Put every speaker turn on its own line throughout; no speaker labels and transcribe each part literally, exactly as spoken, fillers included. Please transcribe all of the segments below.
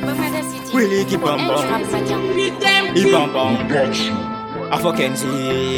Willy qui bamba, il bamba. Afro Kenzie,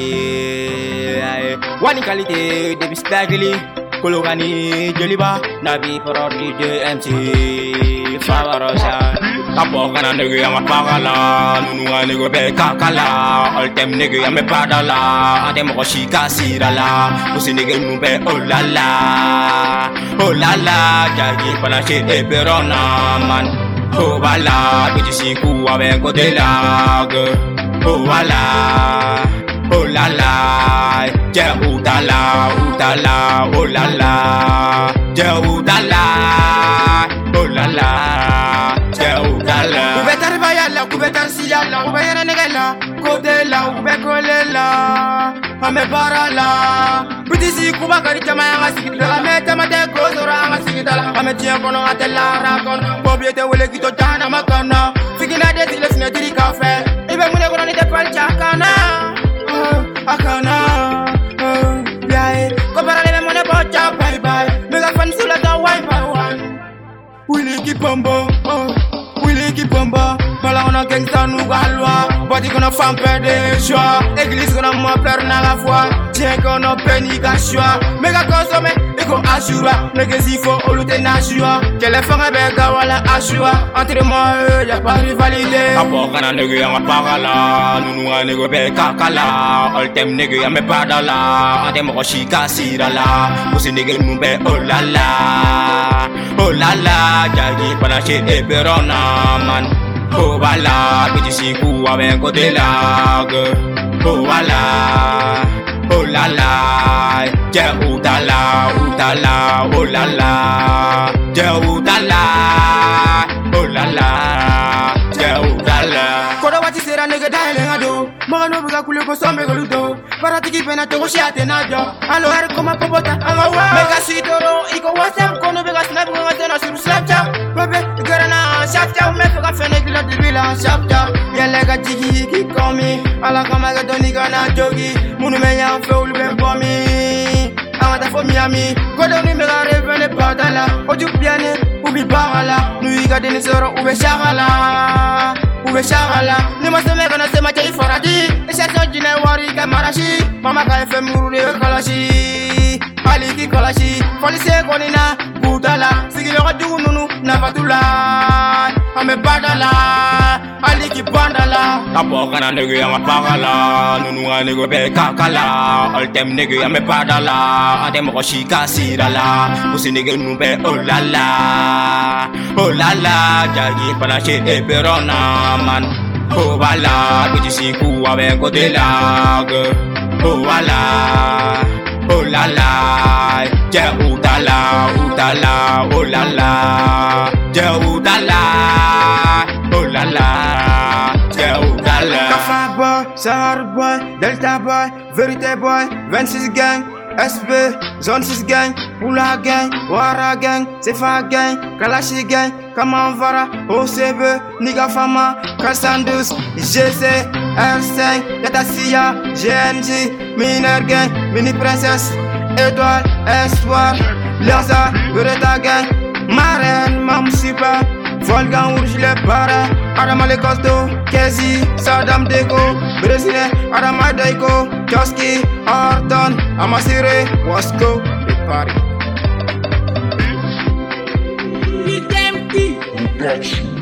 Wani qualité de Bistagli, Colorani, Joliba, Nabi Parodi de M C, Favarosa. Kapokana nigga ya mapagala, nunua nigga be kakala, all them nigga ya me padala, ade mo shika sirala, usi nigga numbe oh la la, oh la la, jagi pana shit e perona man, oh bala, biti siku ave kodelag, oh wala, oh la la, ja udala, udala, oh la la, ja udala, oh la la. Ube taribaya la, ube tansiya la, ube yana negela, kode la, ube kole la, ame bara la. Butisi kuba kari chama yanga sikitala, ame tamate kozora yanga sikitala, ame tiyan kono ate la rakon, bobiete wele kito jana makana, fikina de zile sine diri kafe, ibe mune kono nite pal chakana, akana, yae, kopara lebe mune bocha bye bye, mega fan sula ta one by one, Willy ki pombo, oh. Willy qui bomba, voilà on a gangsta nous gallois, body qu'on a fait perdre choix, église qu'on a moins peur dans la foi, tiens qu'on a péni qu'à choix, méga consommé, et qu'on assura, les gars il faut au lutter nashua, qu'elle est fort avec voilà assura, entre moi et y'a pas rivalité. Après qu'on a négé en parala, nous nous a négé be kakala, all them négé y'a me padala, ante mo shika sirala, aussi négé nous be oh la la, oh la la, jagi pana shit e perona. Man, oh wala, biti siku ave kodelag, oh wala, oh la la, ja udala, udala, oh la la, ja udala, oh la la, ja udala. Koda wati sera nega dale ngado, magano buga kule ko sombe goludo, parati ki pena to shiate najo, alo er koma popota, amawa, mega sitoro, iko wasam kono bega snap ngate na suru snapchat, bebe garana. Chapter, me fuga fene kila dibila chapter. Yele ga jigi ki komi, ala kama ga doni gana jogi. Munu me yan fe ulu ben pomi. Amata fo miami, godo ni me ga revene padala. Oju piane, ubi bagala. Nui ga deni soro ube shagala, ube shagala. Ni ma se me gana se ma jai faradi. Esha so jine wari ga marashi. Mama ga fe muru de kalashi. Ali ki kalashi, polisi konina budala. Sigi lo ga dugu nunu na fatula. Ame badala, ali ki bandala. Kapokana nigga ya mapagala, nunu a nigga be kakala, all them nigga ya me badala, ade mo shika sirala, usi nigga numbe oh la la, oh la la, jagi pana shit e perona man, oh wala, biti siku ave kodelag, oh wala, oh la la, ja udala, udala, oh la la, ja udala. La la, Kafa boy, Sahara boy, Delta boy, Vérité boy, vingt-six gang, S P, Zone six gang, Pula gang, Wara gang, Sefa gang, Kalashi gang, Kamanvara, O C B, Niga Fama, Kassandus, G C, R cinq, Gatasia, G N G, Miner gang, Mini Princess, Étoile, Espoir, Lanza, Vereta gang, Marraine, Mam Super. Volgan Rouge le para, Adama le Costo, Kezi, Saddam Deko, Brésilien, Adama Deiko, Kioski, Horton, Amasire, Wasco, et Paris.